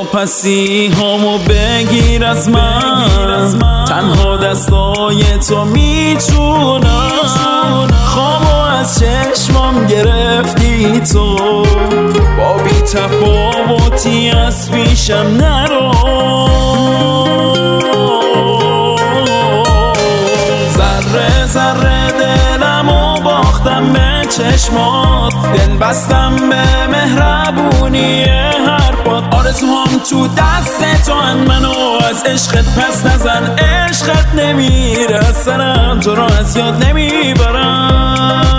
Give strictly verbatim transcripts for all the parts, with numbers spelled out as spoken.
پسی هامو بگیر از من، تنها دستای تو میتونم. خوابو از چشمام گرفتی تو، با بی تفاوتی از پیشم نرو. ذره ذره دلمو باختم به چشمات، دل بستم به مهربونی حرفات. آرزوهام تو دست تو ان، منو از عشقت پس نزن. عشقت نمیره از سرم، تو رو از یاد نمیبرم.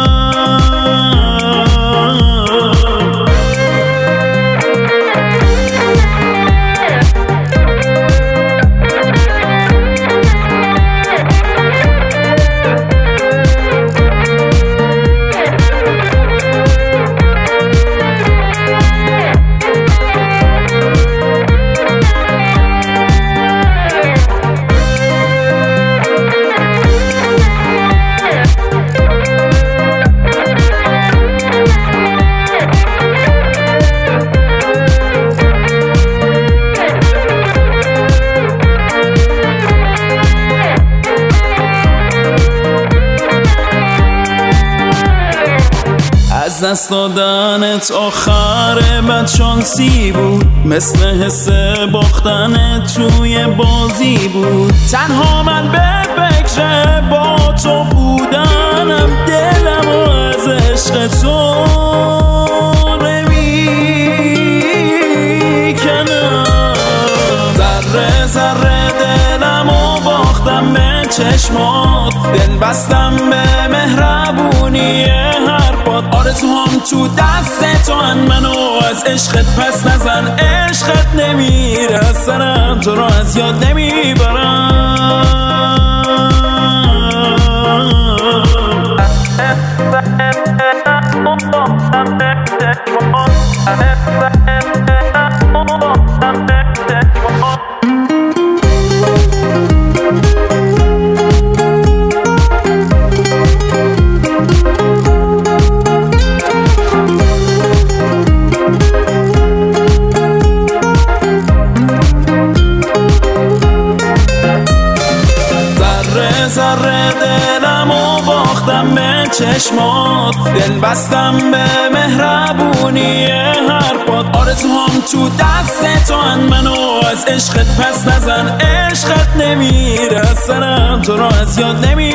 از دست دادنت آخر بدشانسی بود، مثل حس باختن توی بازی بود. تنها من به فکر با تو بودنم، دلم از عشق تو نمیکنم. ذره ذره دلمو باختم به چشمات، دل بستم به مهربونی حرفات. آرزوهام تو دست تو ان، منو از عشقت پس نزن. عشقت نمیره از سرم، تو رو از یاد نمیبرم. ذره دلمو باختم به چشمات، دل بستم به مهربونی حرفات. آرزوهام تو دست تو ان، منو از عشقت پس نزن. عشقت نمیره از سرم، تو رو از یاد نمیبرم.